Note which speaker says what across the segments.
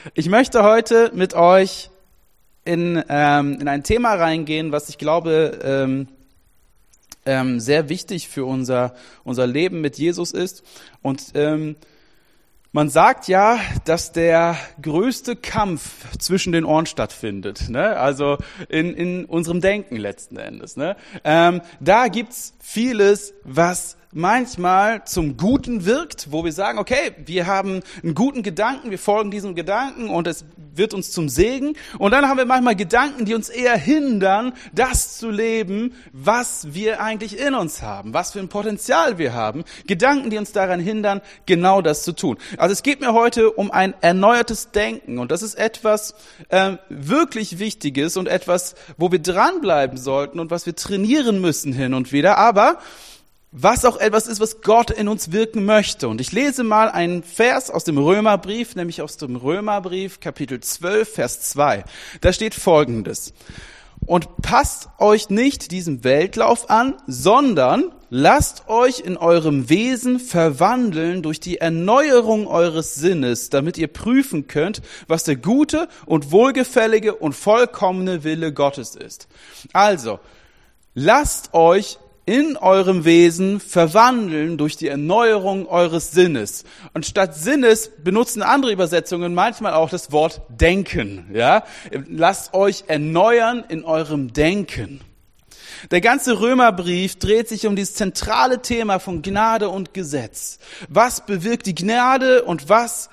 Speaker 1: Ich möchte heute mit euch in ein Thema reingehen, was ich glaube sehr wichtig für unser Leben mit Jesus ist. Und man sagt ja, dass der größte Kampf zwischen den Ohren stattfindet, ne? Also in unserem Denken letzten Endes. Ne? Da gibt's vieles, was manchmal zum Guten wirkt, wo wir sagen, okay, wir haben einen guten Gedanken, wir folgen diesem Gedanken und es wird uns zum Segen. Und dann haben wir manchmal Gedanken, die uns eher hindern, das zu leben, was wir eigentlich in uns haben, was für ein Potenzial wir haben. Gedanken, die uns daran hindern, genau das zu tun. Also es geht mir heute um ein erneuertes Denken und das ist etwas wirklich Wichtiges und etwas, wo wir dranbleiben sollten und was wir trainieren müssen hin und wieder, aber was auch etwas ist, was Gott in uns wirken möchte. Und ich lese mal einen Vers aus dem Römerbrief, nämlich aus dem Römerbrief, Kapitel 12, Vers 2. Da steht Folgendes: Und passt euch nicht diesem Weltlauf an, sondern lasst euch in eurem Wesen verwandeln durch die Erneuerung eures Sinnes, damit ihr prüfen könnt, was der gute und wohlgefällige und vollkommene Wille Gottes ist. Also, lasst euch in eurem Wesen verwandeln durch die Erneuerung eures Sinnes. Und statt Sinnes benutzen andere Übersetzungen manchmal auch das Wort Denken. Ja? Lasst euch erneuern in eurem Denken. Der ganze Römerbrief dreht sich um dieses zentrale Thema von Gnade und Gesetz. Was bewirkt die Gnade und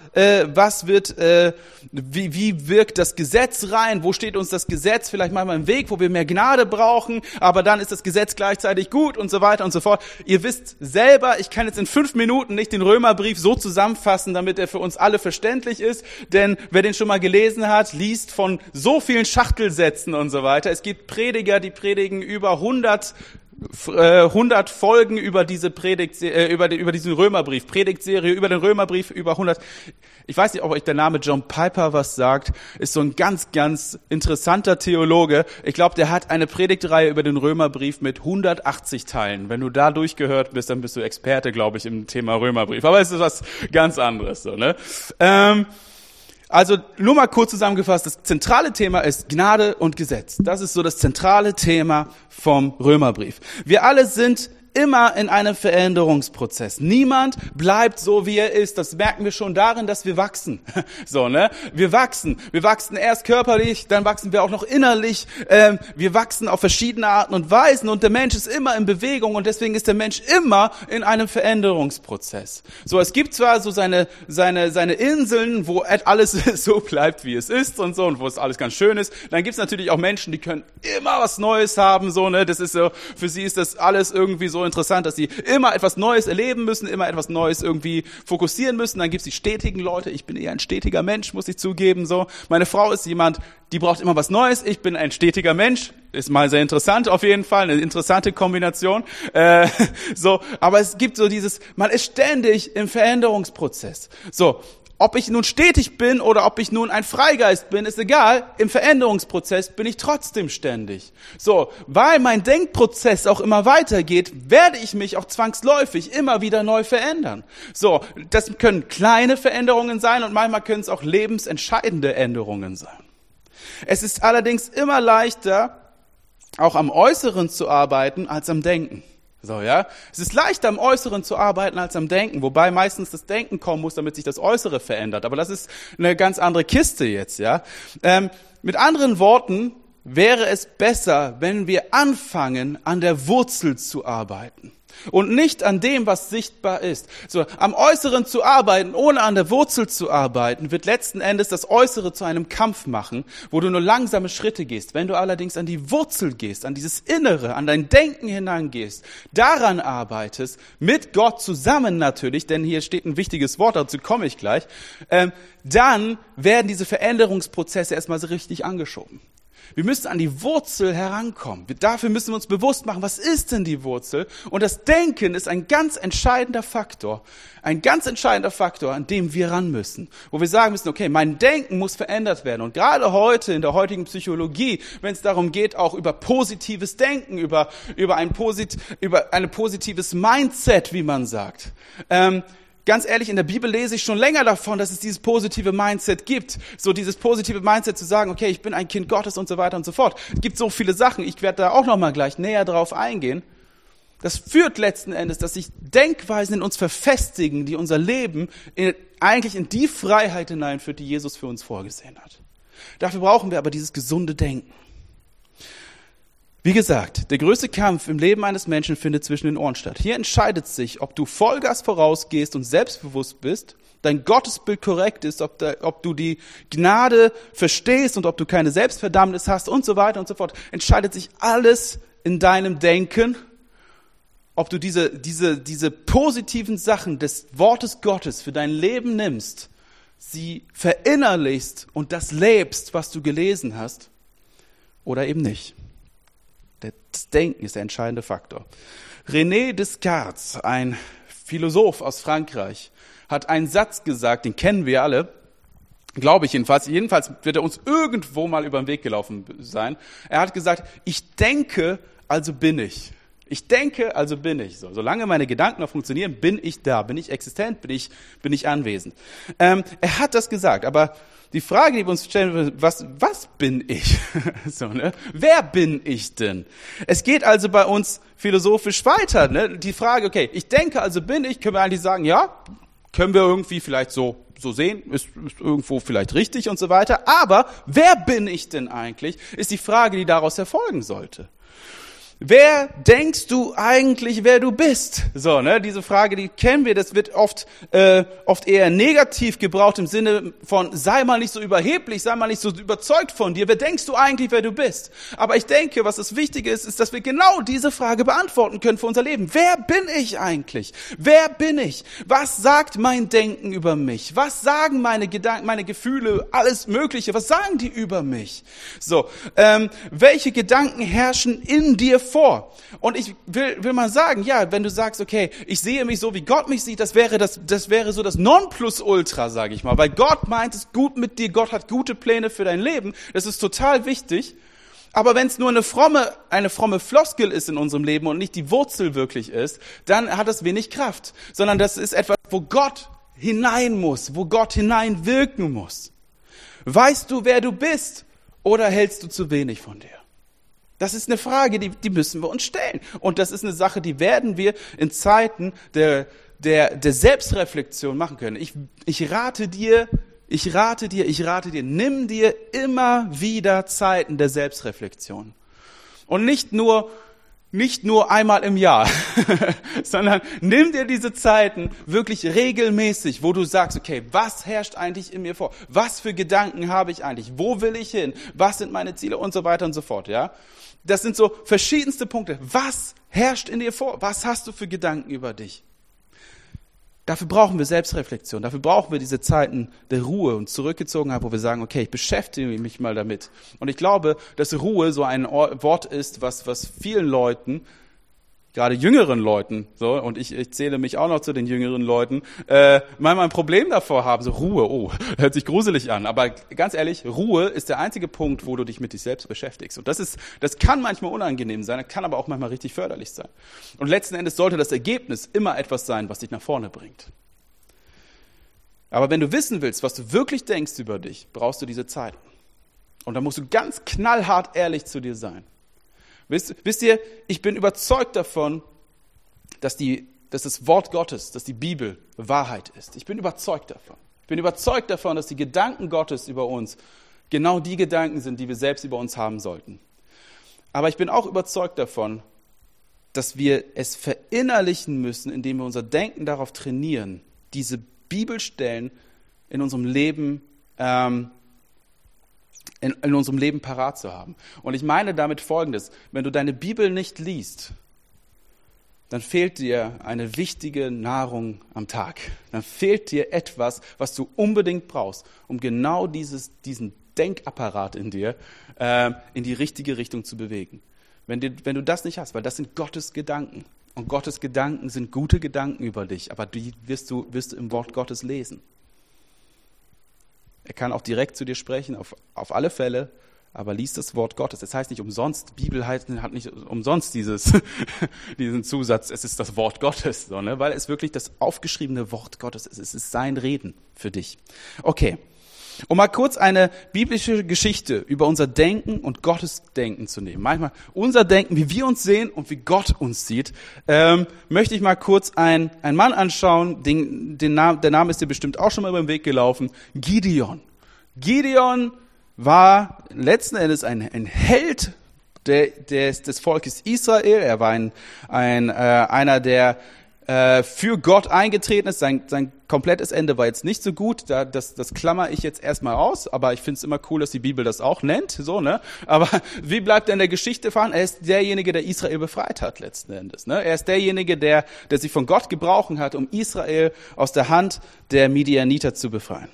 Speaker 1: wie wirkt das Gesetz rein? Wo steht uns das Gesetz vielleicht manchmal im Weg, wo wir mehr Gnade brauchen, aber dann ist das Gesetz gleichzeitig gut und so weiter und so fort. Ihr wisst selber, ich kann jetzt in 5 Minuten nicht den Römerbrief so zusammenfassen, damit er für uns alle verständlich ist, denn wer den schon mal gelesen hat, liest von so vielen Schachtelsätzen und so weiter. Es gibt Prediger, die predigen über 100 Folgen über diese über diesen Römerbrief, Predigtserie über den Römerbrief, über 100. Ich weiß nicht, ob euch der Name John Piper was sagt, ist so ein ganz, ganz interessanter Theologe. Ich glaube, der hat eine Predigtreihe über den Römerbrief mit 180 Teilen. Wenn du da durchgehört bist, dann bist du Experte, glaube ich, im Thema Römerbrief. Aber es ist was ganz anderes, so, ne? Also nur mal kurz zusammengefasst, das zentrale Thema ist Gnade und Gesetz. Das ist so das zentrale Thema vom Römerbrief. Wir alle sind immer in einem Veränderungsprozess. Niemand bleibt so, wie er ist. Das merken wir schon darin, dass wir wachsen. So, ne? Wir wachsen erst körperlich, dann wachsen wir auch noch innerlich. Wir wachsen auf verschiedene Arten und Weisen und der Mensch ist immer in Bewegung und deswegen ist der Mensch immer in einem Veränderungsprozess. So, es gibt zwar so seine Inseln, wo alles so bleibt, wie es ist und so und wo es alles ganz schön ist. Dann gibt es natürlich auch Menschen, die können immer was Neues haben, so, ne? Das ist so, für sie ist das alles irgendwie so interessant, dass sie immer etwas Neues erleben müssen, immer etwas Neues irgendwie fokussieren müssen. Dann gibt's die stetigen Leute. Ich bin eher ein stetiger Mensch, muss ich zugeben. So, meine Frau ist jemand, die braucht immer was Neues. Ich bin ein stetiger Mensch. Ist mal sehr interessant auf jeden Fall, eine interessante Kombination. Aber es gibt so dieses, man ist ständig im Veränderungsprozess. So. Ob ich nun stetig bin oder ob ich nun ein Freigeist bin, ist egal. Im Veränderungsprozess bin ich trotzdem ständig. So, weil mein Denkprozess auch immer weitergeht, werde ich mich auch zwangsläufig immer wieder neu verändern. So, das können kleine Veränderungen sein und manchmal können es auch lebensentscheidende Änderungen sein. Es ist allerdings immer leichter, auch am Äußeren zu arbeiten, als am Denken. So, ja. Es ist leichter am Äußeren zu arbeiten als am Denken, wobei meistens das Denken kommen muss, damit sich das Äußere verändert. Aber das ist eine ganz andere Kiste jetzt, ja. Mit anderen Worten wäre es besser, wenn wir anfangen, an der Wurzel zu arbeiten. Und nicht an dem, was sichtbar ist. So, am Äußeren zu arbeiten, ohne an der Wurzel zu arbeiten, wird letzten Endes das Äußere zu einem Kampf machen, wo du nur langsame Schritte gehst. Wenn du allerdings an die Wurzel gehst, an dieses Innere, an dein Denken hineingehst, daran arbeitest, mit Gott zusammen natürlich, denn hier steht ein wichtiges Wort, dazu komme ich gleich, dann werden diese Veränderungsprozesse erstmal so richtig angeschoben. Wir müssen an die Wurzel herankommen. Dafür müssen wir uns bewusst machen, was ist denn die Wurzel? Und das Denken ist ein ganz entscheidender Faktor. Ein ganz entscheidender Faktor, an dem wir ran müssen. Wo wir sagen müssen, okay, mein Denken muss verändert werden. Und gerade heute, in der heutigen Psychologie, wenn es darum geht, auch über positives Denken, über ein positives Mindset, wie man sagt, ganz ehrlich, in der Bibel lese ich schon länger davon, dass es dieses positive Mindset gibt. So dieses positive Mindset zu sagen, okay, ich bin ein Kind Gottes und so weiter und so fort. Es gibt so viele Sachen, ich werde da auch nochmal gleich näher drauf eingehen. Das führt letzten Endes, dass sich Denkweisen in uns verfestigen, die unser Leben eigentlich in die Freiheit hineinführt, die Jesus für uns vorgesehen hat. Dafür brauchen wir aber dieses gesunde Denken. Wie gesagt, der größte Kampf im Leben eines Menschen findet zwischen den Ohren statt. Hier entscheidet sich, ob du Vollgas vorausgehst und selbstbewusst bist, dein Gottesbild korrekt ist, ob du die Gnade verstehst und ob du keine Selbstverdammnis hast und so weiter und so fort. Entscheidet sich alles in deinem Denken, ob du diese positiven Sachen des Wortes Gottes für dein Leben nimmst, sie verinnerlichst und das lebst, was du gelesen hast, oder eben nicht. Das Denken ist der entscheidende Faktor. René Descartes, ein Philosoph aus Frankreich, hat einen Satz gesagt, den kennen wir alle, glaube ich jedenfalls. Jedenfalls wird er uns irgendwo mal über den Weg gelaufen sein. Er hat gesagt, ich denke, also bin ich. Ich denke, also bin ich. So, solange meine Gedanken noch funktionieren, bin ich da, bin ich existent, bin ich anwesend. Er hat das gesagt, aber die Frage, die wir uns stellen, was bin ich? So, ne? Wer bin ich denn? Es geht also bei uns philosophisch weiter. Ne? Die Frage, okay, ich denke, also bin ich, können wir eigentlich sagen, ja, können wir irgendwie vielleicht so sehen, ist irgendwo vielleicht richtig und so weiter. Aber wer bin ich denn eigentlich, ist die Frage, die daraus erfolgen sollte. Wer denkst du eigentlich, wer du bist? So, ne, diese Frage, die kennen wir, das wird oft eher negativ gebraucht im Sinne von, sei mal nicht so überheblich, sei mal nicht so überzeugt von dir. Wer denkst du eigentlich, wer du bist? Aber ich denke, was das Wichtige ist, dass wir genau diese Frage beantworten können für unser Leben. Wer bin ich eigentlich? Wer bin ich? Was sagt mein Denken über mich? Was sagen meine Gedanken, meine Gefühle, alles Mögliche? Was sagen die über mich? So, welche Gedanken herrschen in dir vor? Und ich will mal sagen, ja, wenn du sagst, okay, ich sehe mich so, wie Gott mich sieht, das wäre so das Nonplusultra, sage ich mal, weil Gott meint es gut mit dir, Gott hat gute Pläne für dein Leben, das ist total wichtig, aber wenn es nur eine fromme Floskel ist in unserem Leben und nicht die Wurzel wirklich ist, dann hat es wenig Kraft, sondern das ist etwas, wo Gott hinein muss, wo Gott hineinwirken muss. Weißt du, wer du bist, oder hältst du zu wenig von dir? Das ist eine Frage, die müssen wir uns stellen. Und das ist eine Sache, die werden wir in Zeiten der Selbstreflexion machen können. Ich rate dir, nimm dir immer wieder Zeiten der Selbstreflexion. Und nicht nur einmal im Jahr, sondern nimm dir diese Zeiten wirklich regelmäßig, wo du sagst, okay, was herrscht eigentlich in mir vor? Was für Gedanken habe ich eigentlich? Wo will ich hin? Was sind meine Ziele? Und so weiter und so fort, ja? Das sind so verschiedenste Punkte. Was herrscht in dir vor? Was hast du für Gedanken über dich? Dafür brauchen wir Selbstreflexion. Dafür brauchen wir diese Zeiten der Ruhe und Zurückgezogenheit, wo wir sagen, okay, ich beschäftige mich mal damit. Und ich glaube, dass Ruhe so ein Wort ist, was vielen Leuten, gerade jüngeren Leuten, so, und ich zähle mich auch noch zu den jüngeren Leuten, manchmal ein Problem davor haben. So Ruhe, hört sich gruselig an. Aber ganz ehrlich, Ruhe ist der einzige Punkt, wo du dich mit dich selbst beschäftigst. Und das kann manchmal unangenehm sein, das kann aber auch manchmal richtig förderlich sein. Und letzten Endes sollte das Ergebnis immer etwas sein, was dich nach vorne bringt. Aber wenn du wissen willst, was du wirklich denkst über dich, brauchst du diese Zeiten. Und dann musst du ganz knallhart ehrlich zu dir sein. Wisst ihr, ich bin überzeugt davon, dass das Wort Gottes, dass die Bibel Wahrheit ist. Ich bin überzeugt davon. Ich bin überzeugt davon, dass die Gedanken Gottes über uns genau die Gedanken sind, die wir selbst über uns haben sollten. Aber ich bin auch überzeugt davon, dass wir es verinnerlichen müssen, indem wir unser Denken darauf trainieren, diese Bibelstellen in unserem Leben in unserem Leben parat zu haben. Und ich meine damit Folgendes: Wenn du deine Bibel nicht liest, dann fehlt dir eine wichtige Nahrung am Tag. Dann fehlt dir etwas, was du unbedingt brauchst, um genau diesen Denkapparat in dir in die richtige Richtung zu bewegen. Wenn du das nicht hast, weil das sind Gottes Gedanken. Und Gottes Gedanken sind gute Gedanken über dich, aber die wirst du im Wort Gottes lesen. Er kann auch direkt zu dir sprechen, auf alle Fälle, aber lies das Wort Gottes. Das heißt nicht umsonst, die Bibel hat nicht umsonst diesen Zusatz, es ist das Wort Gottes, so, ne? Weil es wirklich das aufgeschriebene Wort Gottes ist. Es ist sein Reden für dich. Okay, um mal kurz eine biblische Geschichte über unser Denken und Gottes Denken zu nehmen. Manchmal unser Denken, wie wir uns sehen und wie Gott uns sieht, möchte ich mal kurz einen Mann anschauen, der Name ist dir bestimmt auch schon mal über den Weg gelaufen, Gideon. Gideon war letzten Endes ein Held des Volkes Israel. Er war einer, der für Gott eingetreten ist. Sein komplettes Ende war jetzt nicht so gut. Das klammer ich jetzt erstmal aus. Aber ich finde es immer cool, dass die Bibel das auch nennt. So, ne? Aber wie bleibt er in der Geschichte fahren? Er ist derjenige, der Israel befreit hat letzten Endes. Ne? Er ist derjenige, der sich von Gott gebrauchen hat, um Israel aus der Hand der Midianiter zu befreien.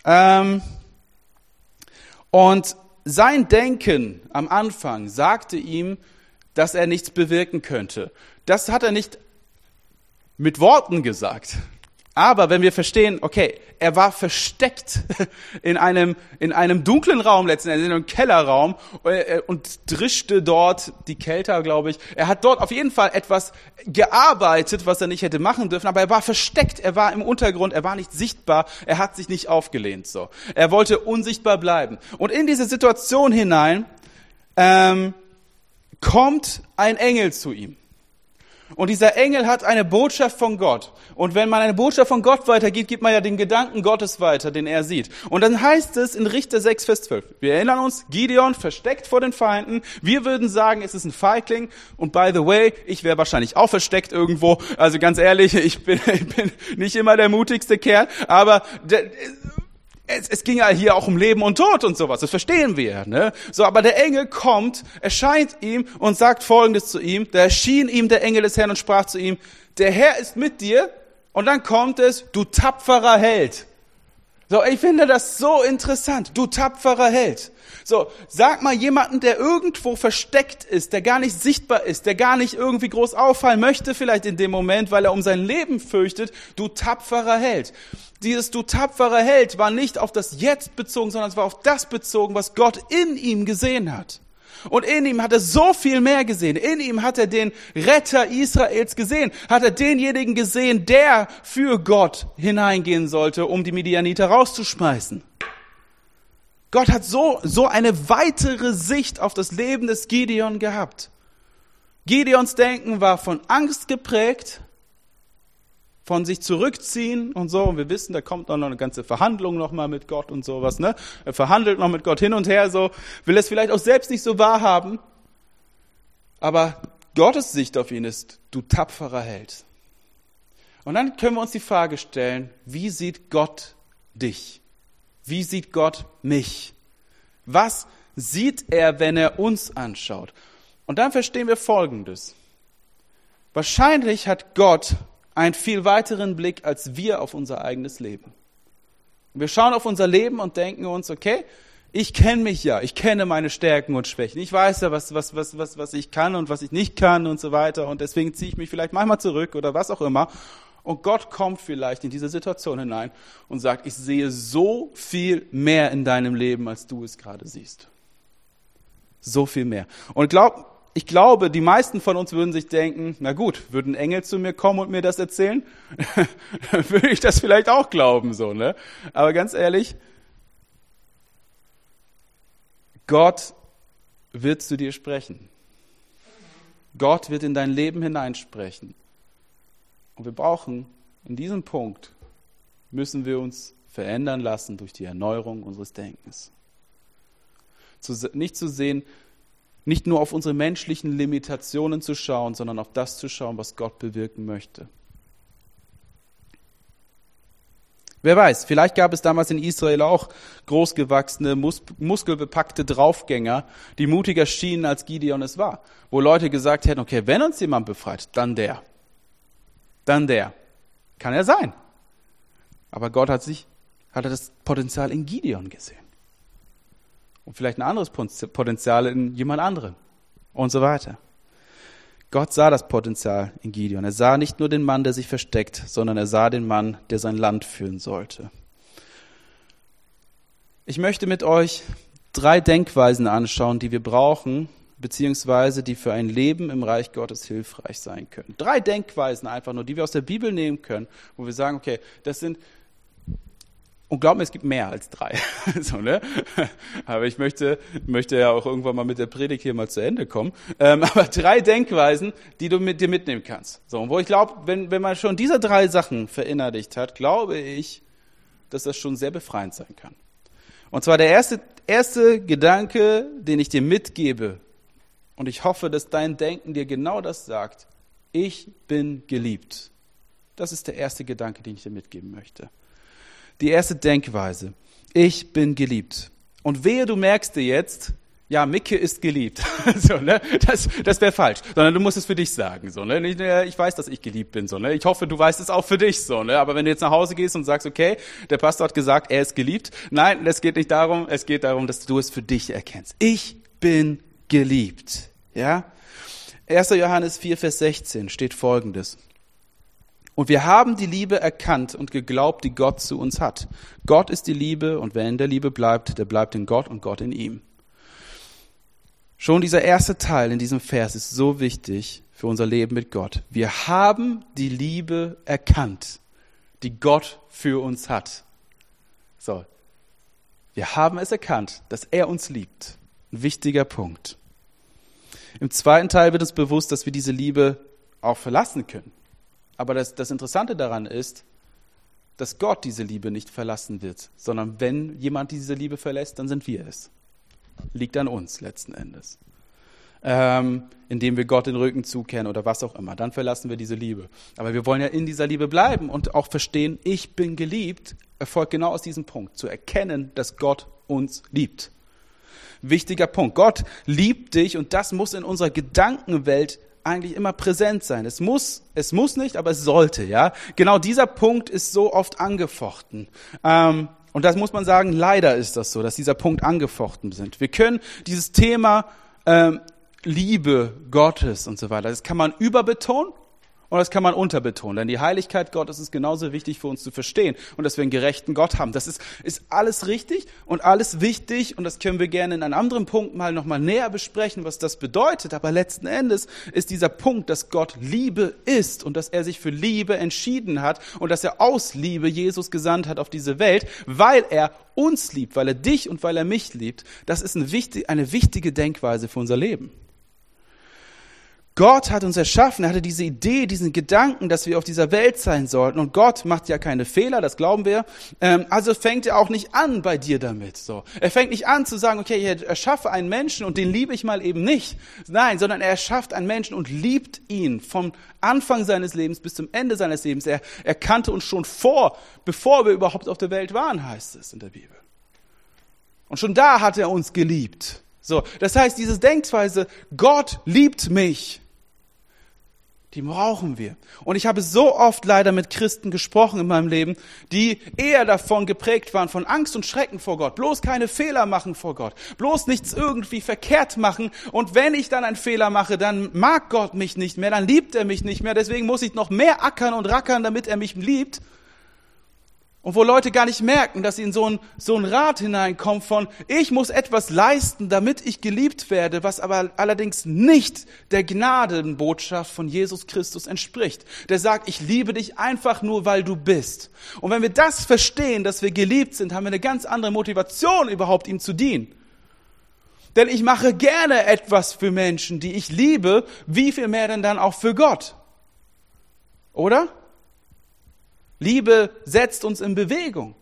Speaker 1: Und sein Denken am Anfang sagte ihm, dass er nichts bewirken könnte. Das hat er nicht mit Worten gesagt. Aber wenn wir verstehen, okay, er war versteckt in einem dunklen Raum, letztendlich in einem Kellerraum und drischte dort die Kälte, glaube ich. Er hat dort auf jeden Fall etwas gearbeitet, was er nicht hätte machen dürfen, aber er war versteckt, er war im Untergrund, er war nicht sichtbar, er hat sich nicht aufgelehnt. So, er wollte unsichtbar bleiben. Und in diese Situation hinein kommt ein Engel zu ihm. Und dieser Engel hat eine Botschaft von Gott. Und wenn man eine Botschaft von Gott weitergibt, gibt man ja den Gedanken Gottes weiter, den er sieht. Und dann heißt es in Richter 6, Vers 12. Wir erinnern uns, Gideon versteckt vor den Feinden. Wir würden sagen, es ist ein Feigling. Und by the way, ich wäre wahrscheinlich auch versteckt irgendwo. Also ganz ehrlich, ich bin nicht immer der mutigste Kerl. Aber es ging ja hier auch um Leben und Tod und sowas, das verstehen wir, ne? So, aber der Engel kommt, erscheint ihm und sagt Folgendes zu ihm. Da erschien ihm der Engel des Herrn und sprach zu ihm, der Herr ist mit dir. Und dann kommt es, du tapferer Held. So, ich finde das so interessant, du tapferer Held. So, sag mal jemanden, der irgendwo versteckt ist, der gar nicht sichtbar ist, der gar nicht irgendwie groß auffallen möchte vielleicht in dem Moment, weil er um sein Leben fürchtet, du tapferer Held. Dieses du tapferer Held war nicht auf das Jetzt bezogen, sondern es war auf das bezogen, was Gott in ihm gesehen hat. Und in ihm hat er so viel mehr gesehen. In ihm hat er den Retter Israels gesehen. Hat er denjenigen gesehen, der für Gott hineingehen sollte, um die Midianiter rauszuschmeißen. Gott hat so eine weitere Sicht auf das Leben des Gideon gehabt. Gideons Denken war von Angst geprägt, von sich zurückziehen und so. Und wir wissen, da kommt noch eine ganze Verhandlung noch mal mit Gott und sowas, ne? Er verhandelt noch mit Gott hin und her, so. Will es vielleicht auch selbst nicht so wahrhaben. Aber Gottes Sicht auf ihn ist, du tapferer Held. Und dann können wir uns die Frage stellen, wie sieht Gott dich? Wie sieht Gott mich? Was sieht er, wenn er uns anschaut? Und dann verstehen wir Folgendes. Wahrscheinlich hat Gott einen viel weiteren Blick als wir auf unser eigenes Leben. Wir schauen auf unser Leben und denken uns, okay, ich kenne mich ja, ich kenne meine Stärken und Schwächen. Ich weiß ja, was ich kann und was ich nicht kann und so weiter. Und deswegen ziehe ich mich vielleicht manchmal zurück oder was auch immer. Und Gott kommt vielleicht in diese Situation hinein und sagt, ich sehe so viel mehr in deinem Leben, als du es gerade siehst. So viel mehr. Und ich glaube, die meisten von uns würden sich denken, na gut, würden Engel zu mir kommen und mir das erzählen? Dann würde ich das vielleicht auch glauben, so, ne? Aber ganz ehrlich, Gott wird zu dir sprechen. Gott wird in dein Leben hineinsprechen. Und wir brauchen, in diesem Punkt, müssen wir uns verändern lassen durch die Erneuerung unseres Denkens. Nicht zu sehen, nicht nur auf unsere menschlichen Limitationen zu schauen, sondern auf das zu schauen, was Gott bewirken möchte. Wer weiß, vielleicht gab es damals in Israel auch großgewachsene, muskelbepackte Draufgänger, die mutiger schienen, als Gideon es war. Wo Leute gesagt hätten, okay, wenn uns jemand befreit, dann der. Dann der. Kann ja sein. Aber Gott hat das Potenzial in Gideon gesehen. Und vielleicht ein anderes Potenzial in jemand anderem. Und so weiter. Gott sah das Potenzial in Gideon. Er sah nicht nur den Mann, der sich versteckt, sondern er sah den Mann, der sein Land führen sollte. Ich möchte mit euch 3 Denkweisen anschauen, die wir brauchen, beziehungsweise die für ein Leben im Reich Gottes hilfreich sein können. 3 Denkweisen einfach nur, die wir aus der Bibel nehmen können, wo wir sagen, okay, das sind, und glaub mir, es gibt mehr als 3. So, ne? Aber ich möchte ja auch irgendwann mal mit der Predigt hier mal zu Ende kommen. Aber 3 Denkweisen, die du mit dir mitnehmen kannst. So, und wo ich glaube, wenn man schon diese 3 Sachen verinnerlicht hat, glaube ich, dass das schon sehr befreiend sein kann. Und zwar der erste Gedanke, den ich dir mitgebe, und ich hoffe, dass dein Denken dir genau das sagt: Ich bin geliebt. Das ist der erste Gedanke, den ich dir mitgeben möchte. Die erste Denkweise: Ich bin geliebt. Und wehe, du merkst dir jetzt, ja, Micke ist geliebt. So, ne? Das wäre falsch. Sondern du musst es für dich sagen. So, ne? Ich weiß, dass ich geliebt bin. So, ne? Ich hoffe, du weißt es auch für dich. So, ne? Aber wenn du jetzt nach Hause gehst und sagst, okay, der Pastor hat gesagt, er ist geliebt. Nein, es geht nicht darum. Es geht darum, dass du es für dich erkennst. Ich bin geliebt. Ja? 1. Johannes 4, Vers 16 steht Folgendes: Und wir haben die Liebe erkannt und geglaubt, die Gott zu uns hat. Gott ist die Liebe, und wer in der Liebe bleibt, der bleibt in Gott und Gott in ihm. Schon dieser erste Teil in diesem Vers ist so wichtig für unser Leben mit Gott. Wir haben die Liebe erkannt, die Gott für uns hat. So, wir haben es erkannt, dass er uns liebt. Ein wichtiger Punkt. Im zweiten Teil wird uns bewusst, dass wir diese Liebe auch verlassen können. Aber das Interessante daran ist, dass Gott diese Liebe nicht verlassen wird, sondern wenn jemand diese Liebe verlässt, dann sind wir es. Liegt an uns letzten Endes. Indem wir Gott den Rücken zukehren oder was auch immer, dann verlassen wir diese Liebe. Aber wir wollen ja in dieser Liebe bleiben und auch verstehen, ich bin geliebt, erfolgt genau aus diesem Punkt, zu erkennen, dass Gott uns liebt. Wichtiger Punkt. Gott liebt dich, und das muss in unserer Gedankenwelt eigentlich immer präsent sein. Es muss nicht, aber es sollte, ja. Genau dieser Punkt ist so oft angefochten. Und das muss man sagen, leider ist das so, dass dieser Punkt angefochten sind. Wir können dieses Thema Liebe Gottes und so weiter, das kann man überbetonen und das kann man unterbetonen. Denn die Heiligkeit Gottes ist genauso wichtig für uns zu verstehen und dass wir einen gerechten Gott haben. Das ist alles richtig und alles wichtig, und das können wir gerne in einem anderen Punkt mal nochmal näher besprechen, was das bedeutet. Aber letzten Endes ist dieser Punkt, dass Gott Liebe ist und dass er sich für Liebe entschieden hat und dass er aus Liebe Jesus gesandt hat auf diese Welt, weil er uns liebt, weil er dich und weil er mich liebt. Das ist eine wichtige Denkweise für unser Leben. Gott hat uns erschaffen, er hatte diese Idee, diesen Gedanken, dass wir auf dieser Welt sein sollten. Und Gott macht ja keine Fehler, das glauben wir. Also fängt er auch nicht an bei dir damit. So, er fängt nicht an zu sagen, okay, ich erschaffe einen Menschen und den liebe ich mal eben nicht. Nein, sondern er erschafft einen Menschen und liebt ihn vom Anfang seines Lebens bis zum Ende seines Lebens. Er kannte uns schon bevor wir überhaupt auf der Welt waren, heißt es in der Bibel. Und schon da hat er uns geliebt. So, das heißt, diese Denkweise, Gott liebt mich, die brauchen wir. Und ich habe so oft leider mit Christen gesprochen in meinem Leben, die eher davon geprägt waren, von Angst und Schrecken vor Gott. Bloß keine Fehler machen vor Gott. Bloß nichts irgendwie verkehrt machen. Und wenn ich dann einen Fehler mache, dann mag Gott mich nicht mehr, dann liebt er mich nicht mehr. Deswegen muss ich noch mehr ackern und rackern, damit er mich liebt. Und wo Leute gar nicht merken, dass sie in so ein Rad hineinkommen von, ich muss etwas leisten, damit ich geliebt werde, was aber allerdings nicht der Gnadenbotschaft von Jesus Christus entspricht. Der sagt, ich liebe dich einfach nur, weil du bist. Und wenn wir das verstehen, dass wir geliebt sind, haben wir eine ganz andere Motivation, überhaupt ihm zu dienen. Denn ich mache gerne etwas für Menschen, die ich liebe, wie viel mehr denn dann auch für Gott? Oder? Liebe setzt uns in Bewegung.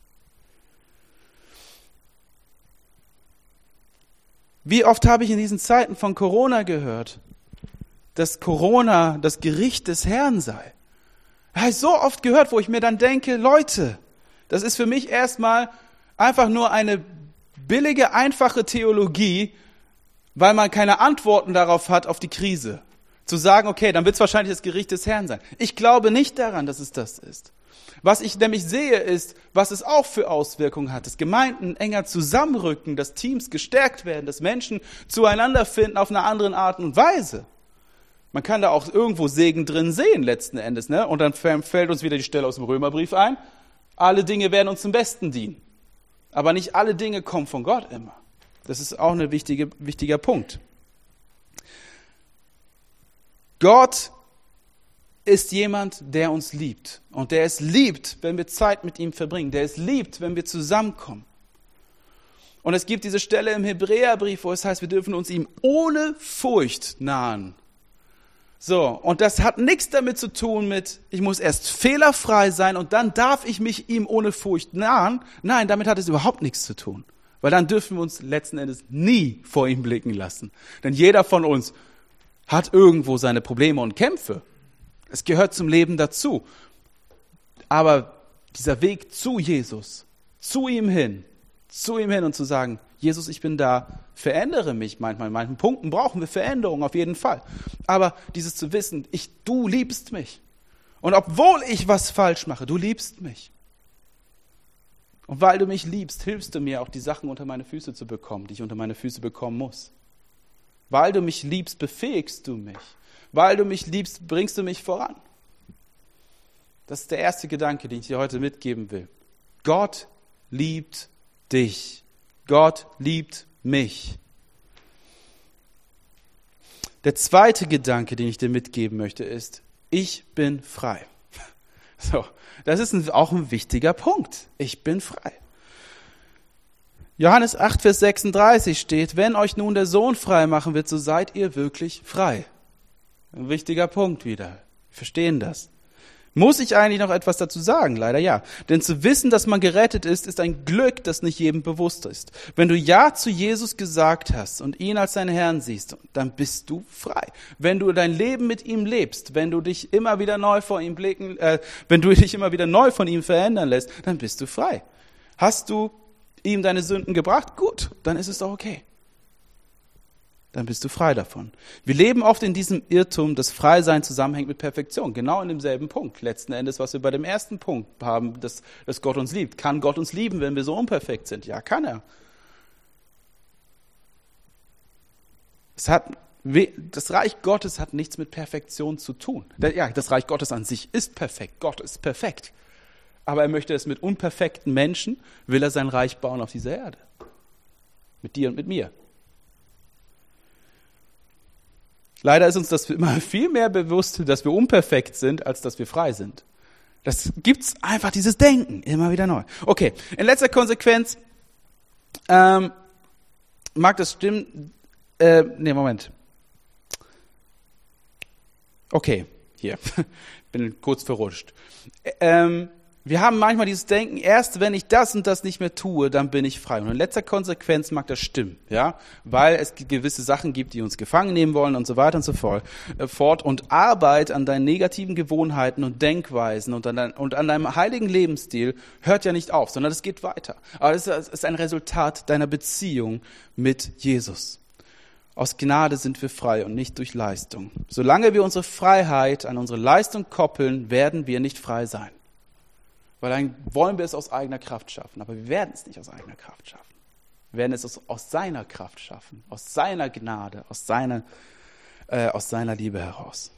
Speaker 1: Wie oft habe ich in diesen Zeiten von Corona gehört, dass Corona das Gericht des Herrn sei. Das habe ich so oft gehört, wo ich mir dann denke, Leute, das ist für mich erstmal einfach nur eine billige, einfache Theologie, weil man keine Antworten darauf hat, auf die Krise. Zu sagen, okay, dann wird es wahrscheinlich das Gericht des Herrn sein. Ich glaube nicht daran, dass es das ist. Was ich nämlich sehe, ist, was es auch für Auswirkungen hat, dass Gemeinden enger zusammenrücken, dass Teams gestärkt werden, dass Menschen zueinander finden auf eine andere Art und Weise. Man kann da auch irgendwo Segen drin sehen, letzten Endes, ne? Und dann fällt uns wieder die Stelle aus dem Römerbrief ein. Alle Dinge werden uns zum Besten dienen. Aber nicht alle Dinge kommen von Gott immer. Das ist auch ein wichtiger Punkt. Gott ist jemand, der uns liebt. Und der es liebt, wenn wir Zeit mit ihm verbringen. Der es liebt, wenn wir zusammenkommen. Und es gibt diese Stelle im Hebräerbrief, wo es heißt, wir dürfen uns ihm ohne Furcht nahen. So, und das hat nichts damit zu tun mit, ich muss erst fehlerfrei sein und dann darf ich mich ihm ohne Furcht nahen. Nein, damit hat es überhaupt nichts zu tun. Weil dann dürfen wir uns letzten Endes nie vor ihm blicken lassen. Denn jeder von uns hat irgendwo seine Probleme und Kämpfe. Es gehört zum Leben dazu. Aber dieser Weg zu Jesus, zu ihm hin und zu sagen, Jesus, ich bin da, verändere mich manchmal. In manchen Punkten brauchen wir Veränderung, auf jeden Fall. Aber dieses zu wissen, du liebst mich. Und obwohl ich was falsch mache, du liebst mich. Und weil du mich liebst, hilfst du mir auch, die Sachen unter meine Füße zu bekommen, die ich unter meine Füße bekommen muss. Weil du mich liebst, befähigst du mich. Weil du mich liebst, bringst du mich voran. Das ist der erste Gedanke, den ich dir heute mitgeben will. Gott liebt dich. Gott liebt mich. Der zweite Gedanke, den ich dir mitgeben möchte, ist, ich bin frei. So, das ist auch ein wichtiger Punkt. Ich bin frei. Johannes 8, Vers 36 steht, wenn euch nun der Sohn frei machen wird, so seid ihr wirklich frei. Ein wichtiger Punkt wieder. Wir verstehen das. Muss ich eigentlich noch etwas dazu sagen? Leider ja. Denn zu wissen, dass man gerettet ist, ist ein Glück, das nicht jedem bewusst ist. Wenn du Ja zu Jesus gesagt hast und ihn als deinen Herrn siehst, dann bist du frei. Wenn du dein Leben mit ihm lebst, wenn du dich immer wieder neu von ihm verändern lässt, dann bist du frei. Hast du ihm deine Sünden gebracht? Gut, dann ist es doch okay. Dann bist du frei davon. Wir leben oft in diesem Irrtum, dass Freisein zusammenhängt mit Perfektion. Genau in demselben Punkt. Letzten Endes, was wir bei dem ersten Punkt haben, dass Gott uns liebt. Kann Gott uns lieben, wenn wir so unperfekt sind? Ja, kann er. Das Reich Gottes hat nichts mit Perfektion zu tun. Ja, das Reich Gottes an sich ist perfekt. Gott ist perfekt. Aber er möchte es mit unperfekten Menschen, will er sein Reich bauen auf dieser Erde. Mit dir und mit mir. Leider ist uns das immer viel mehr bewusst, dass wir unperfekt sind, als dass wir frei sind. Das gibt's einfach, dieses Denken, immer wieder neu. Okay, in letzter Konsequenz mag das stimmen. Moment. Okay, hier, bin kurz verrutscht. Wir haben manchmal dieses Denken, erst wenn ich das und das nicht mehr tue, dann bin ich frei. Und in letzter Konsequenz mag das stimmen, ja, weil es gewisse Sachen gibt, die uns gefangen nehmen wollen und so weiter und so fort. Und Arbeit an deinen negativen Gewohnheiten und Denkweisen und an deinem heiligen Lebensstil hört ja nicht auf, sondern es geht weiter. Aber es ist ein Resultat deiner Beziehung mit Jesus. Aus Gnade sind wir frei und nicht durch Leistung. Solange wir unsere Freiheit an unsere Leistung koppeln, werden wir nicht frei sein. Weil dann wollen wir es aus eigener Kraft schaffen. Aber wir werden es nicht aus eigener Kraft schaffen. Wir werden es aus seiner Kraft schaffen. Aus seiner Gnade, aus seiner Liebe heraus.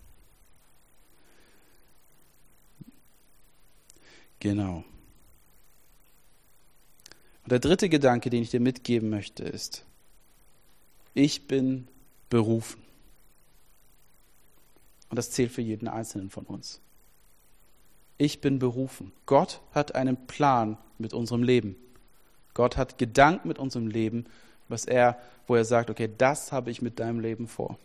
Speaker 1: Genau. Und der dritte Gedanke, den ich dir mitgeben möchte, ist, ich bin berufen. Und das zählt für jeden Einzelnen von uns. Ich bin berufen. Gott hat einen Plan mit unserem Leben. Gott hat Gedanken mit unserem Leben, wo er sagt, okay, das habe ich mit deinem Leben vor.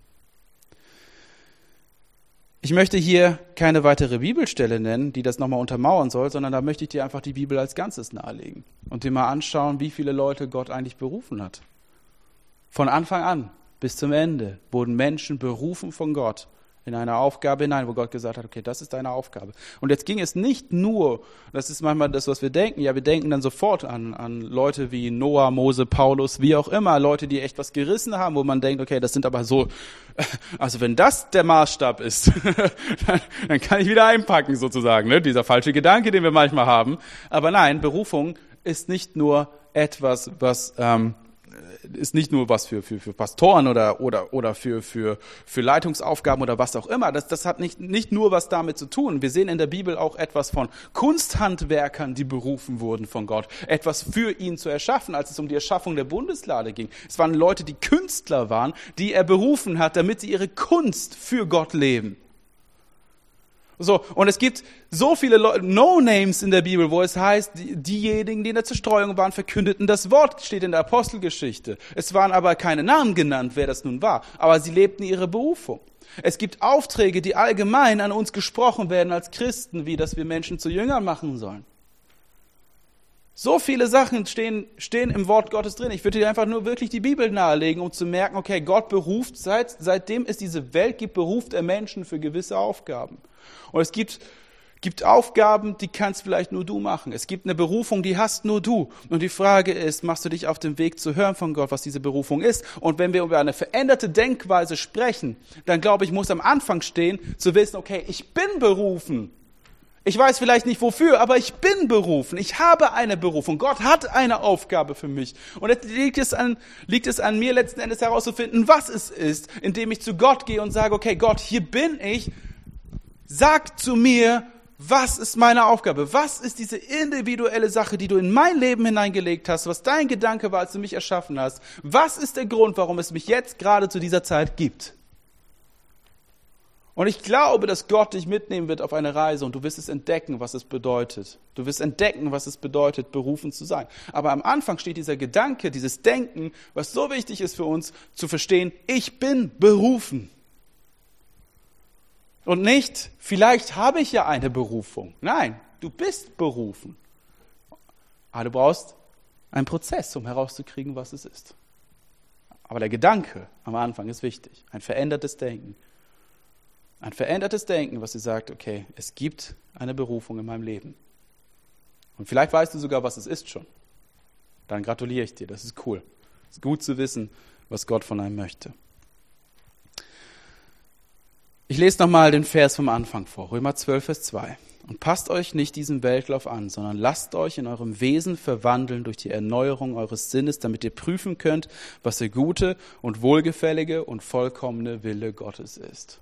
Speaker 1: Ich möchte hier keine weitere Bibelstelle nennen, die das nochmal untermauern soll, sondern da möchte ich dir einfach die Bibel als Ganzes nahelegen und dir mal anschauen, wie viele Leute Gott eigentlich berufen hat. Von Anfang an bis zum Ende wurden Menschen berufen von Gott in eine Aufgabe hinein, wo Gott gesagt hat, okay, das ist deine Aufgabe. Und jetzt ging es nicht nur, das ist manchmal das, was wir denken, ja, wir denken dann sofort an Leute wie Noah, Mose, Paulus, wie auch immer, Leute, die echt was gerissen haben, wo man denkt, okay, das sind aber so, also wenn das der Maßstab ist, dann kann ich wieder einpacken sozusagen, ne? Dieser falsche Gedanke, den wir manchmal haben. Aber nein, Berufung ist nicht nur etwas, was ist nicht nur was für Pastoren oder für Leitungsaufgaben oder was auch immer. Das hat nicht nur was damit zu tun. Wir sehen in der Bibel auch etwas von Kunsthandwerkern, die berufen wurden von Gott, etwas für ihn zu erschaffen, als es um die Erschaffung der Bundeslade ging. Es waren Leute, die Künstler waren, die er berufen hat, damit sie ihre Kunst für Gott leben. So, und es gibt so viele No-Names in der Bibel, wo es heißt, diejenigen, die in der Zerstreuung waren, verkündeten das Wort, steht in der Apostelgeschichte. Es waren aber keine Namen genannt, wer das nun war, aber sie lebten ihre Berufung. Es gibt Aufträge, die allgemein an uns gesprochen werden als Christen, wie dass wir Menschen zu Jüngern machen sollen. So viele Sachen stehen im Wort Gottes drin. Ich würde dir einfach nur wirklich die Bibel nahelegen, um zu merken, okay, Gott beruft, seitdem es diese Welt gibt, beruft er Menschen für gewisse Aufgaben. Und es gibt Aufgaben, die kannst vielleicht nur du machen. Es gibt eine Berufung, die hast nur du. Und die Frage ist, machst du dich auf den Weg zu hören von Gott, was diese Berufung ist? Und wenn wir über eine veränderte Denkweise sprechen, dann glaube ich, muss am Anfang stehen, zu wissen, okay, ich bin berufen. Ich weiß vielleicht nicht wofür, aber ich bin berufen. Ich habe eine Berufung. Gott hat eine Aufgabe für mich. Und jetzt liegt es an mir letzten Endes herauszufinden, was es ist, indem ich zu Gott gehe und sage, okay, Gott, hier bin ich. Sag zu mir, was ist meine Aufgabe? Was ist diese individuelle Sache, die du in mein Leben hineingelegt hast, was dein Gedanke war, als du mich erschaffen hast? Was ist der Grund, warum es mich jetzt gerade zu dieser Zeit gibt? Und ich glaube, dass Gott dich mitnehmen wird auf eine Reise und du wirst es entdecken, was es bedeutet. Du wirst entdecken, was es bedeutet, berufen zu sein. Aber am Anfang steht dieser Gedanke, dieses Denken, was so wichtig ist für uns, zu verstehen, ich bin berufen. Und nicht, vielleicht habe ich ja eine Berufung. Nein, du bist berufen. Aber du brauchst einen Prozess, um herauszukriegen, was es ist. Aber der Gedanke am Anfang ist wichtig. Ein verändertes Denken. Ein verändertes Denken, was dir sagt, okay, es gibt eine Berufung in meinem Leben. Und vielleicht weißt du sogar, was es ist schon. Dann gratuliere ich dir, das ist cool. Es ist gut zu wissen, was Gott von einem möchte. Ich lese nochmal den Vers vom Anfang vor, Römer 12, Vers 2. Und passt euch nicht diesem Weltlauf an, sondern lasst euch in eurem Wesen verwandeln durch die Erneuerung eures Sinnes, damit ihr prüfen könnt, was der gute und wohlgefällige und vollkommene Wille Gottes ist.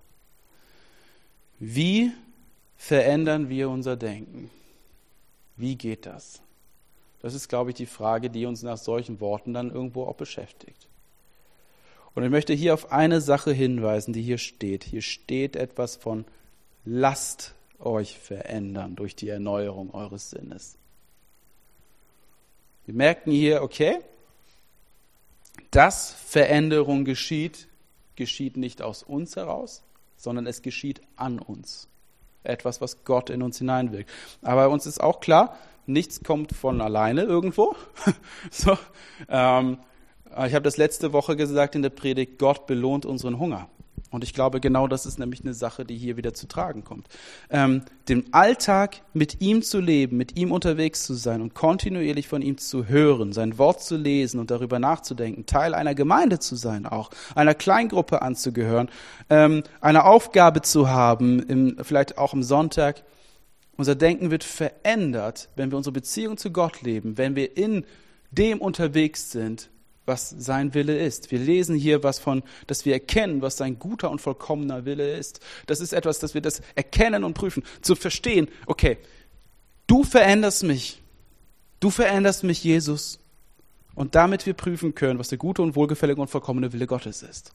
Speaker 1: Wie verändern wir unser Denken? Wie geht das? Das ist, glaube ich, die Frage, die uns nach solchen Worten dann irgendwo auch beschäftigt. Und ich möchte hier auf eine Sache hinweisen, die hier steht. Hier steht etwas von, lasst euch verändern durch die Erneuerung eures Sinnes. Wir merken hier, okay, dass Veränderung geschieht nicht aus uns heraus, sondern es geschieht an uns. Etwas, was Gott in uns hineinwirkt. Aber uns ist auch klar, nichts kommt von alleine irgendwo. So, ich habe das letzte Woche gesagt in der Predigt, Gott belohnt unseren Hunger. Und ich glaube, genau das ist nämlich eine Sache, die hier wieder zu tragen kommt. Den Alltag mit ihm zu leben, mit ihm unterwegs zu sein und kontinuierlich von ihm zu hören, sein Wort zu lesen und darüber nachzudenken, Teil einer Gemeinde zu sein auch, einer Kleingruppe anzugehören, eine Aufgabe zu haben, vielleicht auch am Sonntag. Unser Denken wird verändert, wenn wir unsere Beziehung zu Gott leben, wenn wir in dem unterwegs sind, was sein Wille ist. Wir lesen hier was von, dass wir erkennen, was sein guter und vollkommener Wille ist. Das ist etwas, dass wir das erkennen und prüfen, zu verstehen, okay, du veränderst mich, Jesus, und damit wir prüfen können, was der gute und wohlgefällige und vollkommene Wille Gottes ist.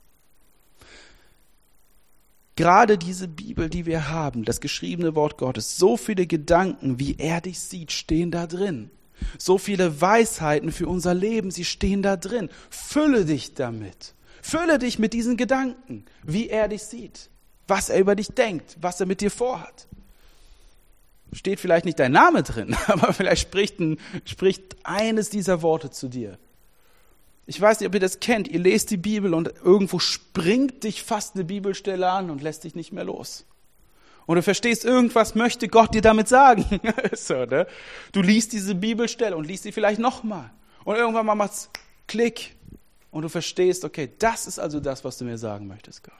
Speaker 1: Gerade diese Bibel, die wir haben, das geschriebene Wort Gottes, so viele Gedanken, wie er dich sieht, stehen da drin. So viele Weisheiten für unser Leben, sie stehen da drin. Fülle dich damit. Fülle dich mit diesen Gedanken, wie er dich sieht, was er über dich denkt, was er mit dir vorhat. Steht vielleicht nicht dein Name drin, aber vielleicht spricht eines dieser Worte zu dir. Ich weiß nicht, ob ihr das kennt. Ihr lest die Bibel und irgendwo springt dich fast eine Bibelstelle an und lässt dich nicht mehr los. Und du verstehst, irgendwas möchte Gott dir damit sagen. So, ne? Du liest diese Bibelstelle und liest sie vielleicht nochmal. Und irgendwann mal macht's Klick. Und du verstehst, okay, das ist also das, was du mir sagen möchtest, Gott.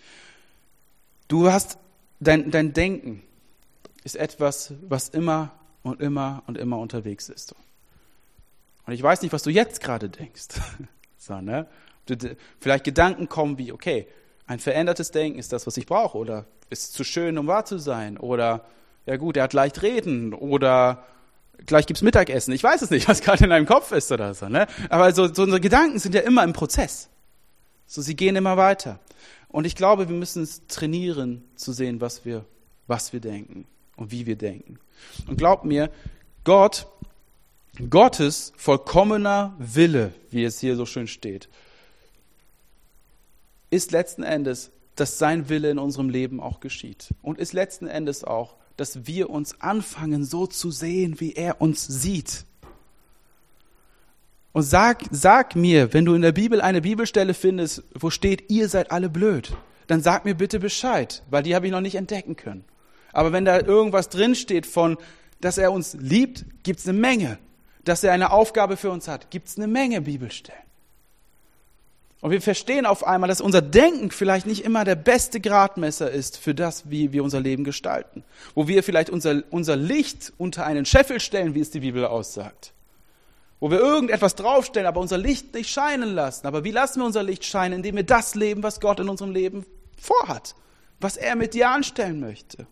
Speaker 1: Du hast, dein Denken ist etwas, was immer und immer unterwegs ist. Und ich weiß nicht, was du jetzt gerade denkst. So, ne? Vielleicht Gedanken kommen wie, okay, ein verändertes Denken ist das, was ich brauche, oder ist zu schön, um wahr zu sein, oder ja gut, er hat leicht reden, oder gleich gibt's Mittagessen. Ich weiß es nicht, was gerade in deinem Kopf ist oder so. Ne? Aber so unsere Gedanken sind ja immer im Prozess. So, sie gehen immer weiter. Und ich glaube, wir müssen es trainieren, zu sehen, was wir denken und wie wir denken. Und glaubt mir, Gottes vollkommener Wille, wie es hier so schön steht, ist letzten Endes, dass sein Wille in unserem Leben auch geschieht. Und ist letzten Endes auch, dass wir uns anfangen, so zu sehen, wie er uns sieht. Und sag mir, wenn du in der Bibel eine Bibelstelle findest, wo steht, ihr seid alle blöd, dann sag mir bitte Bescheid, weil die habe ich noch nicht entdecken können. Aber wenn da irgendwas drinsteht von, dass er uns liebt, gibt's eine Menge. Dass er eine Aufgabe für uns hat, gibt's eine Menge Bibelstellen. Und wir verstehen auf einmal, dass unser Denken vielleicht nicht immer der beste Gradmesser ist für das, wie wir unser Leben gestalten. Wo wir vielleicht unser Licht unter einen Scheffel stellen, wie es die Bibel aussagt. Wo wir irgendetwas draufstellen, aber unser Licht nicht scheinen lassen. Aber wie lassen wir unser Licht scheinen? Indem wir das leben, was Gott in unserem Leben vorhat. Was er mit dir anstellen möchte.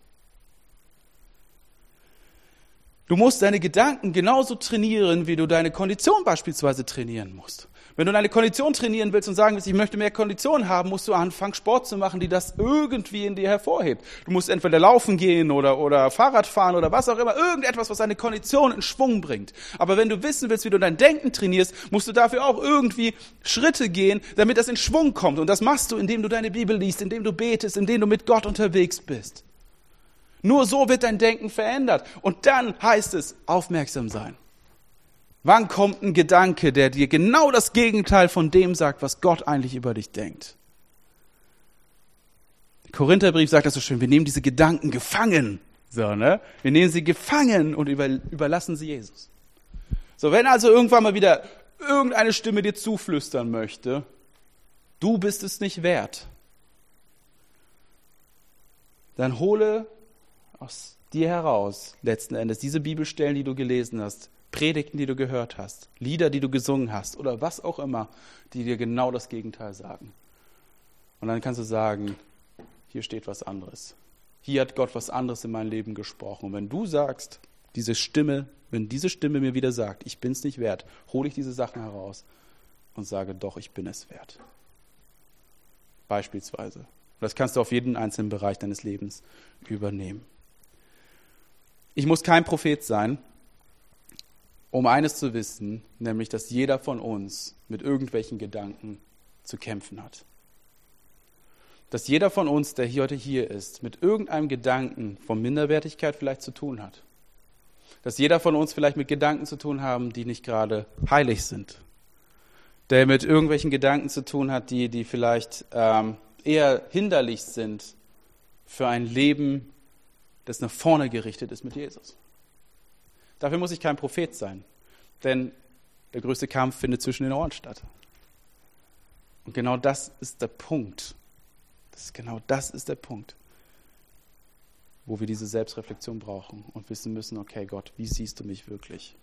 Speaker 1: Du musst deine Gedanken genauso trainieren, wie du deine Kondition beispielsweise trainieren musst. Wenn du deine Kondition trainieren willst und sagen willst, ich möchte mehr Kondition haben, musst du anfangen, Sport zu machen, die das irgendwie in dir hervorhebt. Du musst entweder laufen gehen oder Fahrrad fahren oder was auch immer, irgendetwas, was deine Kondition in Schwung bringt. Aber wenn du wissen willst, wie du dein Denken trainierst, musst du dafür auch irgendwie Schritte gehen, damit das in Schwung kommt. Und das machst du, indem du deine Bibel liest, indem du betest, indem du mit Gott unterwegs bist. Nur so wird dein Denken verändert. Und dann heißt es, aufmerksam sein. Wann kommt ein Gedanke, der dir genau das Gegenteil von dem sagt, was Gott eigentlich über dich denkt? Der Korintherbrief sagt das so schön, wir nehmen diese Gedanken gefangen. So, ne? Wir nehmen sie gefangen und überlassen sie Jesus. So, wenn also irgendwann mal wieder irgendeine Stimme dir zuflüstern möchte, du bist es nicht wert, dann hole aus dir heraus, letzten Endes, diese Bibelstellen, die du gelesen hast, Predigten, die du gehört hast, Lieder, die du gesungen hast oder was auch immer, die dir genau das Gegenteil sagen. Und dann kannst du sagen, hier steht was anderes. Hier hat Gott was anderes in mein Leben gesprochen. Und wenn du sagst, wenn diese Stimme mir wieder sagt, ich bin es nicht wert, hole ich diese Sachen heraus und sage, doch, ich bin es wert. Beispielsweise. Und das kannst du auf jeden einzelnen Bereich deines Lebens übernehmen. Ich muss kein Prophet sein, um eines zu wissen, nämlich, dass jeder von uns mit irgendwelchen Gedanken zu kämpfen hat. Dass jeder von uns, der heute hier ist, mit irgendeinem Gedanken von Minderwertigkeit vielleicht zu tun hat. Dass jeder von uns vielleicht mit Gedanken zu tun haben, die nicht gerade heilig sind. Der mit irgendwelchen Gedanken zu tun hat, die vielleicht eher hinderlich sind für ein Leben, das nach vorne gerichtet ist mit Jesus. Dafür muss ich kein Prophet sein, denn der größte Kampf findet zwischen den Ohren statt. Und genau das ist der Punkt. Das ist der Punkt, wo wir diese Selbstreflexion brauchen und wissen müssen, okay Gott, wie siehst du mich wirklich?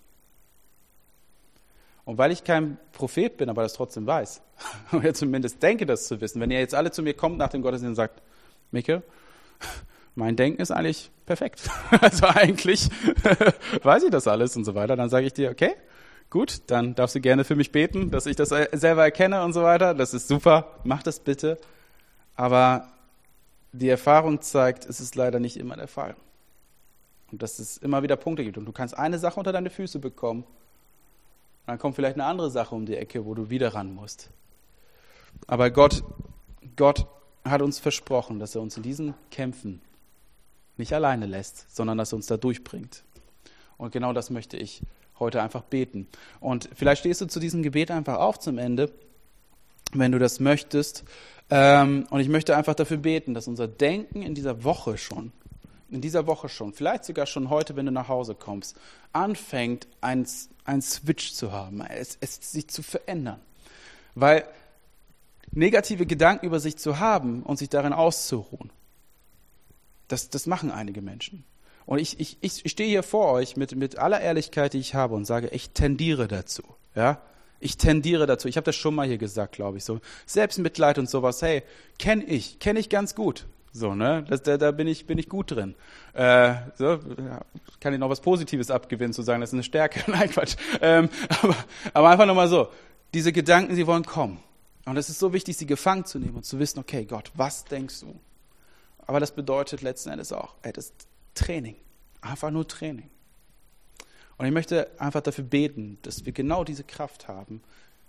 Speaker 1: Und weil ich kein Prophet bin, aber das trotzdem weiß, oder zumindest denke, das zu wissen, wenn ihr jetzt alle zu mir kommt nach dem Gottesdienst und sagt, Micke, mein Denken ist eigentlich perfekt. Also eigentlich weiß ich das alles und so weiter. Dann sage ich dir, okay, gut, dann darfst du gerne für mich beten, dass ich das selber erkenne und so weiter. Das ist super, mach das bitte. Aber die Erfahrung zeigt, es ist leider nicht immer der Fall. Und dass es immer wieder Punkte gibt. Und du kannst eine Sache unter deine Füße bekommen. Und dann kommt vielleicht eine andere Sache um die Ecke, wo du wieder ran musst. Aber Gott hat uns versprochen, dass er uns in diesen Kämpfen nicht alleine lässt, sondern dass er uns da durchbringt. Und genau das möchte ich heute einfach beten. Und vielleicht stehst du zu diesem Gebet einfach auf zum Ende, wenn du das möchtest. Und ich möchte einfach dafür beten, dass unser Denken in dieser Woche schon, vielleicht sogar schon heute, wenn du nach Hause kommst, anfängt, einen Switch zu haben, es sich zu verändern. Weil negative Gedanken über sich zu haben und sich darin auszuruhen, das machen einige Menschen. Und ich stehe hier vor euch mit aller Ehrlichkeit, die ich habe und sage, ich tendiere dazu. Ja? Ich tendiere dazu. Ich habe das schon mal hier gesagt, glaube ich. So Selbstmitleid und sowas, hey, kenne ich ganz gut. So, ne? Da bin ich gut drin. So, kann ich noch was Positives abgewinnen, zu sagen, das ist eine Stärke. Nein, Quatsch. Aber einfach nochmal so, diese Gedanken, sie wollen kommen. Und es ist so wichtig, sie gefangen zu nehmen und zu wissen, okay, Gott, was denkst du? Aber das bedeutet letzten Endes auch, das ist Training. Einfach nur Training. Und ich möchte einfach dafür beten, dass wir genau diese Kraft haben,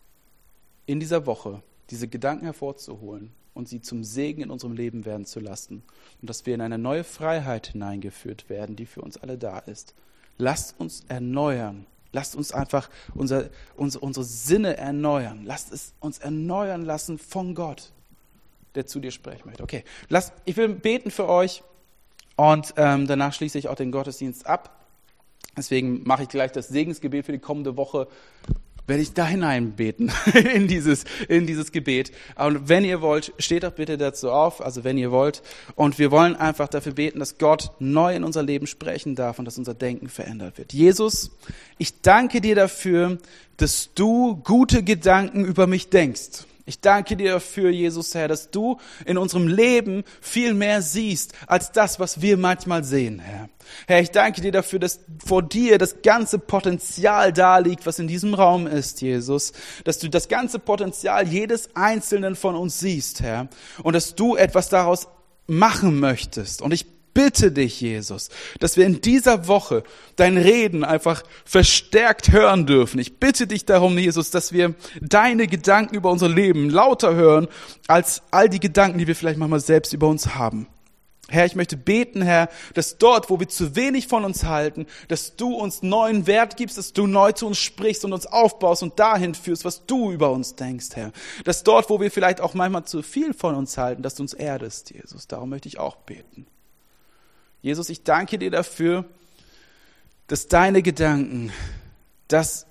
Speaker 1: in dieser Woche diese Gedanken hervorzuholen und sie zum Segen in unserem Leben werden zu lassen. Und dass wir in eine neue Freiheit hineingeführt werden, die für uns alle da ist. Lasst uns erneuern. Lasst uns einfach unsere Sinne erneuern. Lasst es uns erneuern lassen von Gott, der zu dir sprechen möchte. Okay, ich will beten für euch und danach schließe ich auch den Gottesdienst ab. Deswegen mache ich gleich das Segensgebet für die kommende Woche. Werde ich da hineinbeten in dieses Gebet. Und wenn ihr wollt, steht doch bitte dazu auf, also wenn ihr wollt. Und wir wollen einfach dafür beten, dass Gott neu in unser Leben sprechen darf und dass unser Denken verändert wird. Jesus, ich danke dir dafür, dass du gute Gedanken über mich denkst. Ich danke dir dafür, Jesus, Herr, dass du in unserem Leben viel mehr siehst, als das, was wir manchmal sehen, Herr. Herr, ich danke dir dafür, dass vor dir das ganze Potenzial da liegt, was in diesem Raum ist, Jesus. Dass du das ganze Potenzial jedes Einzelnen von uns siehst, Herr. Und dass du etwas daraus machen möchtest. Und ich bitte dich, Jesus, dass wir in dieser Woche dein Reden einfach verstärkt hören dürfen. Ich bitte dich darum, Jesus, dass wir deine Gedanken über unser Leben lauter hören, als all die Gedanken, die wir vielleicht manchmal selbst über uns haben. Herr, ich möchte beten, Herr, dass dort, wo wir zu wenig von uns halten, dass du uns neuen Wert gibst, dass du neu zu uns sprichst und uns aufbaust und dahin führst, was du über uns denkst, Herr. Dass dort, wo wir vielleicht auch manchmal zu viel von uns halten, dass du uns erdest, Jesus. Darum möchte ich auch beten. Jesus, ich danke dir dafür, dass deine Gedanken, das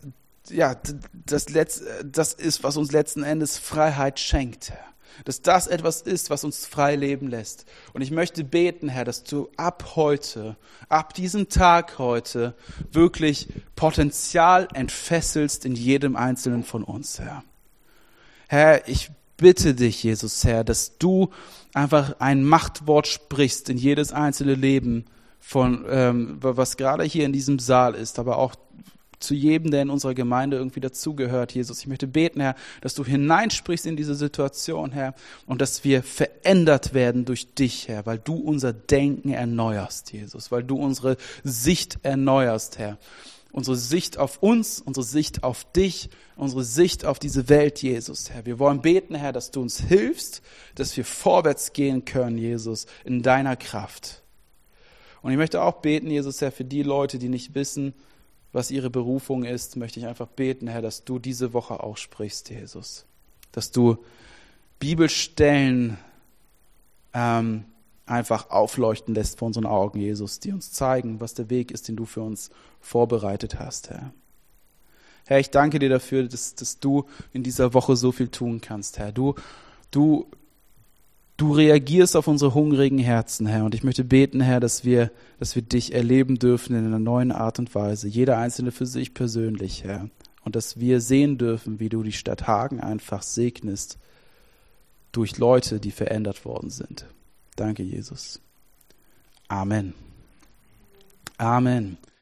Speaker 1: ist, was uns letzten Endes Freiheit schenkt, Herr. Dass das etwas ist, was uns frei leben lässt. Und ich möchte beten, Herr, dass du ab heute, ab diesem Tag heute, wirklich Potenzial entfesselst in jedem Einzelnen von uns, Herr. Herr, ich bitte dich, Jesus, Herr, dass du einfach ein Machtwort sprichst in jedes einzelne Leben von, was gerade hier in diesem Saal ist, aber auch zu jedem, der in unserer Gemeinde irgendwie dazugehört, Jesus. Ich möchte beten, Herr, dass du hineinsprichst in diese Situation, Herr, und dass wir verändert werden durch dich, Herr, weil du unser Denken erneuerst, Jesus, weil du unsere Sicht erneuerst, Herr. Unsere Sicht auf uns, unsere Sicht auf dich, unsere Sicht auf diese Welt, Jesus, Herr. Wir wollen beten, Herr, dass du uns hilfst, dass wir vorwärts gehen können, Jesus, in deiner Kraft. Und ich möchte auch beten, Jesus, Herr, für die Leute, die nicht wissen, was ihre Berufung ist, möchte ich einfach beten, Herr, dass du diese Woche auch sprichst, Jesus. Dass du Bibelstellen einfach aufleuchten lässt vor unseren Augen, Jesus, die uns zeigen, was der Weg ist, den du für uns vorbereitet hast, Herr. Herr, ich danke dir dafür, dass du in dieser Woche so viel tun kannst, Herr. Du reagierst auf unsere hungrigen Herzen, Herr. Und ich möchte beten, Herr, dass wir dich erleben dürfen in einer neuen Art und Weise. Jeder Einzelne für sich persönlich, Herr. Und dass wir sehen dürfen, wie du die Stadt Hagen einfach segnest durch Leute, die verändert worden sind. Danke, Jesus. Amen. Amen.